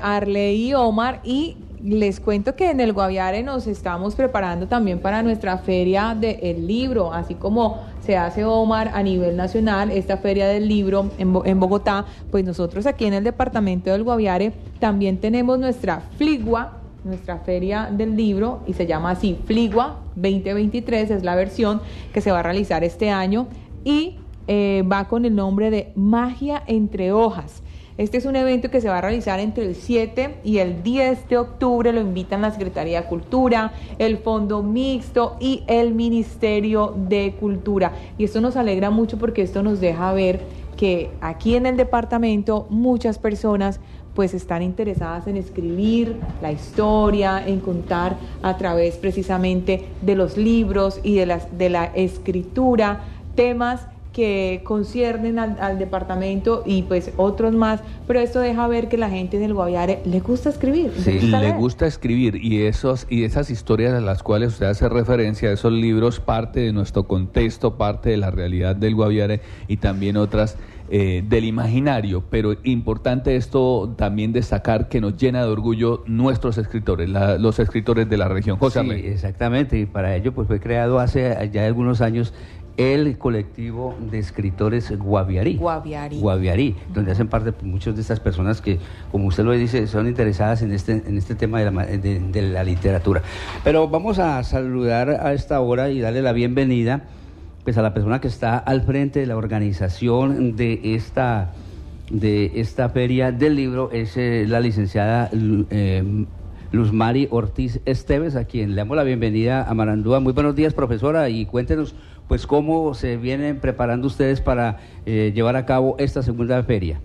Arley y Omar, y les cuento que en el Guaviare nos estamos preparando también para nuestra feria del libro, así como se hace, Omar, a nivel nacional, esta feria del libro en Bogotá. Pues nosotros aquí en el departamento del Guaviare también tenemos nuestra Fligua, nuestra feria del libro, y se llama así, Fligua 2023, es la versión que se va a realizar este año, y va con el nombre de Magia entre Hojas. Este es un evento que se va a realizar entre el 7 y el 10 de octubre. Lo invitan la Secretaría de Cultura, el Fondo Mixto y el Ministerio de Cultura. Y esto nos alegra mucho porque esto nos deja ver que aquí en el departamento muchas personas pues están interesadas en escribir la historia, en contar a través precisamente de los libros y de la escritura temas que conciernen al departamento y pues otros más, pero esto deja ver que la gente en el Guaviare le gusta escribir. Sí, le gusta escribir, y esas historias a las cuales usted hace referencia, esos libros, parte de nuestro contexto, parte de la realidad del Guaviare y también otras del imaginario, pero importante esto también destacar que nos llena de orgullo nuestros escritores, los escritores de la región. José Arley. Sí, exactamente, y para ello pues fue creado hace ya algunos años el colectivo de escritores Guaviarí, donde hacen parte muchas de estas personas que, como usted lo dice, son interesadas en este tema de la literatura. Pero vamos a saludar a esta hora y darle la bienvenida pues a la persona que está al frente de la organización de esta feria del libro. Es la licenciada Luzmari Ortiz Esteves, a quien le damos la bienvenida a Marandúa. Muy buenos días, profesora, y cuéntenos pues cómo se vienen preparando ustedes para llevar a cabo esta segunda feria.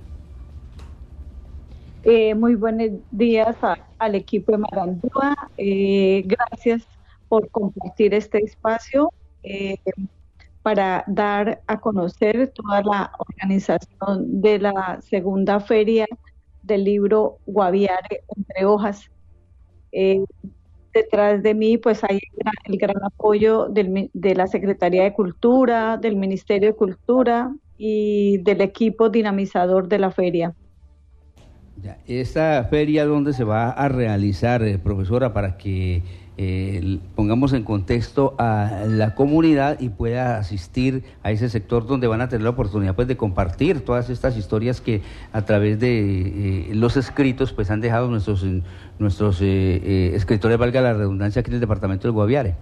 Muy buenos días al equipo de Marandúa. Gracias por compartir este espacio para dar a conocer toda la organización de la segunda feria del libro Guaviare entre Hojas. Detrás de mí pues hay el gran apoyo de la Secretaría de Cultura, del Ministerio de Cultura y del equipo dinamizador de la feria. Esta feria, ¿dónde se va a realizar, profesora, para que pongamos en contexto a la comunidad y pueda asistir a ese sector donde van a tener la oportunidad pues de compartir todas estas historias que a través de los escritos pues han dejado nuestros escritores, valga la redundancia, aquí en el departamento del Guaviare?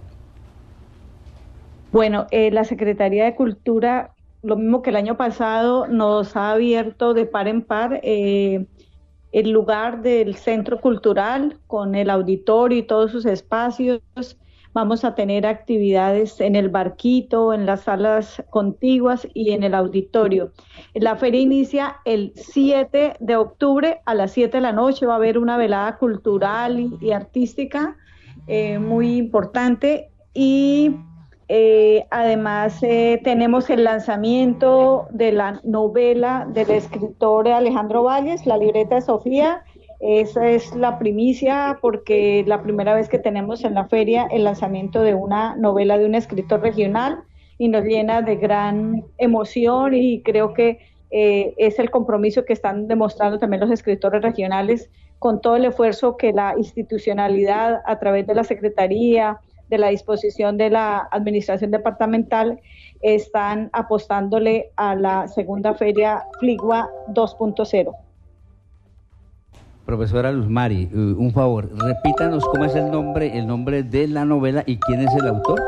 Bueno, la Secretaría de Cultura, lo mismo que el año pasado, nos ha abierto de par en par el lugar del Centro Cultural con el auditorio y todos sus espacios. Vamos a tener actividades en el barquito, en las salas contiguas y en el auditorio. La feria inicia el 7 de octubre a las 7 de la noche. Va a haber una velada cultural y artística muy importante, y además tenemos el lanzamiento de la novela del escritor Alejandro Valles, La libreta de Sofía. Esa es la primicia porque es la primera vez que tenemos en la feria el lanzamiento de una novela de un escritor regional, y nos llena de gran emoción, y creo que es el compromiso que están demostrando también los escritores regionales con todo el esfuerzo que la institucionalidad a través de la Secretaría, de la disposición de la administración departamental, están apostándole a la segunda feria Fligua 2.0. Profesora Luzmari, un favor, repítanos cómo es el nombre de la novela y quién es el autor.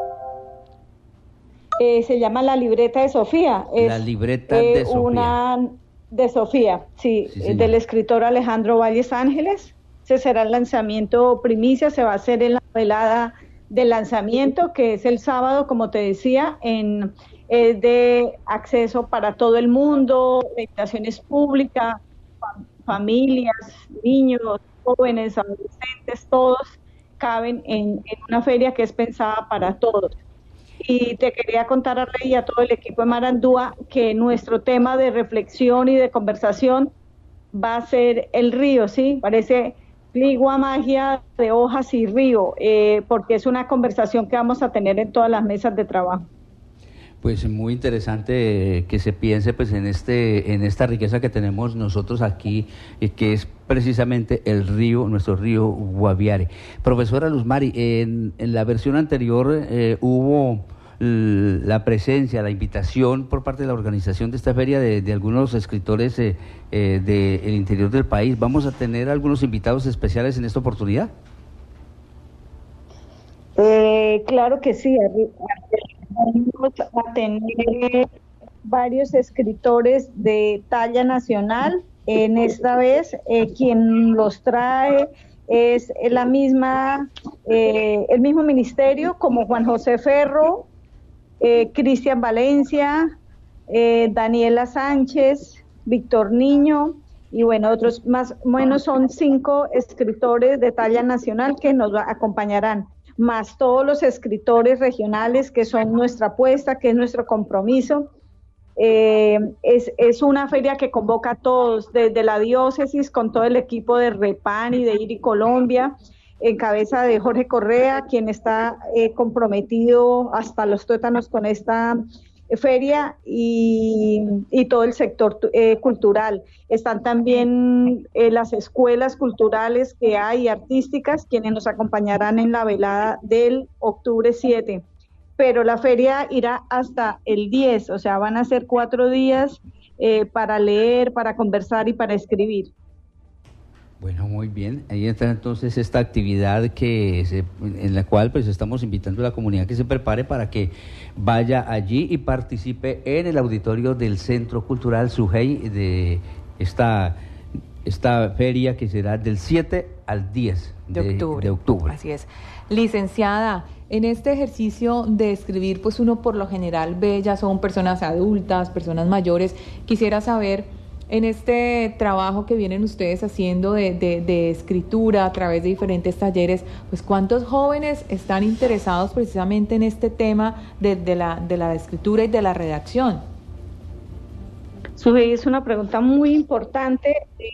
Se llama La libreta de Sofía. La libreta de Sofía. Una de Sofía, sí, del escritor Alejandro Valles Ángeles. Ese será el lanzamiento primicia, se va a hacer en la velada de lanzamiento, que es el sábado, como te decía, de acceso para todo el mundo, la invitación es pública, familias, niños, jóvenes, adolescentes, todos caben en una feria que es pensada para todos. Y te quería contar, Arley, y a todo el equipo de Marandúa, que nuestro tema de reflexión y de conversación va a ser el río, ¿sí? Parece Fligua, magia de hojas y río, porque es una conversación que vamos a tener en todas las mesas de trabajo. Pues muy interesante que se piense pues en esta riqueza que tenemos nosotros aquí, que es precisamente nuestro río Guaviare. Profesora Luzmari, en la versión anterior hubo la presencia, la invitación por parte de la organización de esta feria de algunos escritores del interior del país. ¿Vamos a tener algunos invitados especiales en esta oportunidad? Claro que sí, vamos a tener varios escritores de talla nacional. En esta vez quien los trae es el mismo ministerio, como Juan José Ferro, Cristian Valencia, Daniela Sánchez, Víctor Niño, y bueno, otros más o menos son 5 escritores de talla nacional que nos acompañarán, más todos los escritores regionales que son nuestra apuesta, que es nuestro compromiso. Es una feria que convoca a todos, desde la diócesis, con todo el equipo de Repan y de IRI Colombia, en cabeza de Jorge Correa, quien está comprometido hasta los tuétanos con esta feria, y todo el sector cultural. Están también las escuelas culturales que hay, artísticas, quienes nos acompañarán en la velada del octubre 7. Pero la feria irá hasta el 10, o sea, van a ser 4 días para leer, para conversar y para escribir. Bueno, muy bien. Ahí está entonces esta actividad en la cual pues estamos invitando a la comunidad que se prepare para que vaya allí y participe en el auditorio del Centro Cultural Sujei de esta feria, que será del 7 al 10 de octubre. Así es. Licenciada, en este ejercicio de escribir, pues uno por lo general ve, ya son personas adultas, personas mayores. Quisiera saber, en este trabajo que vienen ustedes haciendo de escritura a través de diferentes talleres, pues ¿cuántos jóvenes están interesados precisamente en este tema de la escritura y de la redacción? Sujei, es una pregunta muy importante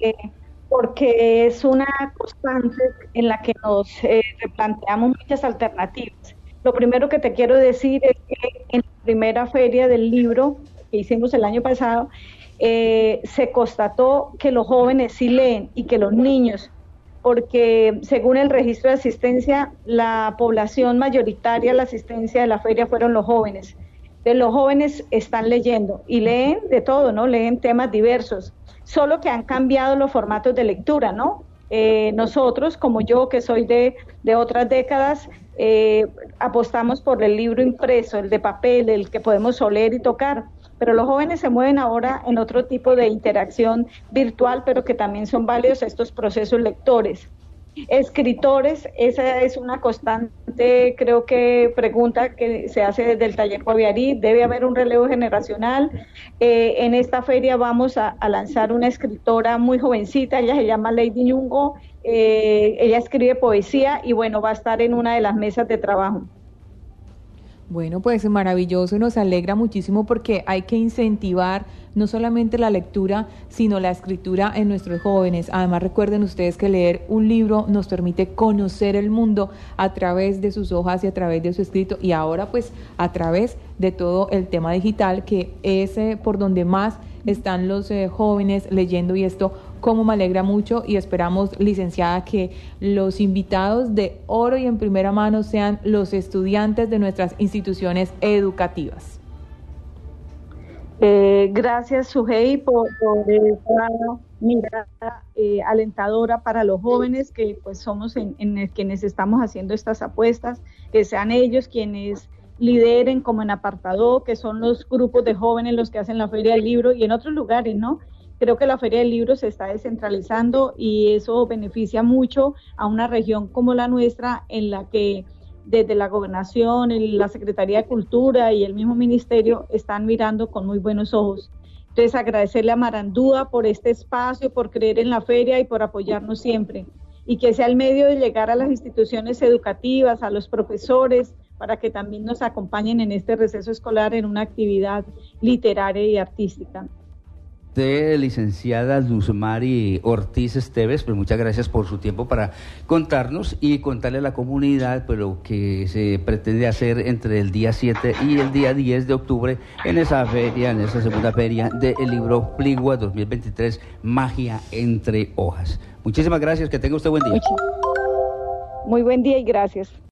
porque es una constante en la que nos replanteamos muchas alternativas. Lo primero que te quiero decir es que en la primera feria del libro que hicimos el año pasado, se constató que los jóvenes sí leen y que los niños, porque según el registro de asistencia, la población mayoritaria a la asistencia de la feria fueron los jóvenes. De los jóvenes están leyendo y leen de todo, ¿no? Leen temas diversos, solo que han cambiado los formatos de lectura, ¿no? Nosotros, como yo, que soy de otras décadas, apostamos por el libro impreso, el de papel, el que podemos oler y tocar. Pero los jóvenes se mueven ahora en otro tipo de interacción virtual, pero que también son válidos estos procesos lectores. Escritores, esa es una constante, creo que pregunta que se hace desde el taller Guaviarí. Debe haber un relevo generacional. En esta feria vamos a lanzar una escritora muy jovencita, ella se llama Lady Ñungo, ella escribe poesía y bueno, va a estar en una de las mesas de trabajo. Bueno, pues maravilloso, nos alegra muchísimo porque hay que incentivar no solamente la lectura, sino la escritura en nuestros jóvenes. Además, recuerden ustedes que leer un libro nos permite conocer el mundo a través de sus hojas y a través de su escrito, y ahora pues a través de todo el tema digital, que es por donde más están los jóvenes leyendo, y esto como me alegra mucho, y esperamos, licenciada, que los invitados de oro y en primera mano sean los estudiantes de nuestras instituciones educativas. Gracias, Sujei, por esa mirada alentadora para los jóvenes, que pues somos en quienes estamos haciendo estas apuestas, que sean ellos quienes lideren como en Apartado, que son los grupos de jóvenes los que hacen la Feria del Libro, y en otros lugares, ¿no? Creo que la Feria del Libro se está descentralizando y eso beneficia mucho a una región como la nuestra, en la que desde la Gobernación, la Secretaría de Cultura y el mismo Ministerio están mirando con muy buenos ojos. Entonces, agradecerle a Marandúa por este espacio, por creer en la feria y por apoyarnos siempre. Y que sea el medio de llegar a las instituciones educativas, a los profesores, para que también nos acompañen en este receso escolar en una actividad literaria y artística. de licenciada Luzmari Ortiz Esteves. Pues muchas gracias por su tiempo para contarnos y contarle a la comunidad pues, lo que se pretende hacer entre el día 7 y el día 10 de octubre en esa feria, en esa segunda feria del libro Pligua 2023, Magia entre hojas. Muchísimas gracias, que tenga usted buen día. Muy buen día y gracias.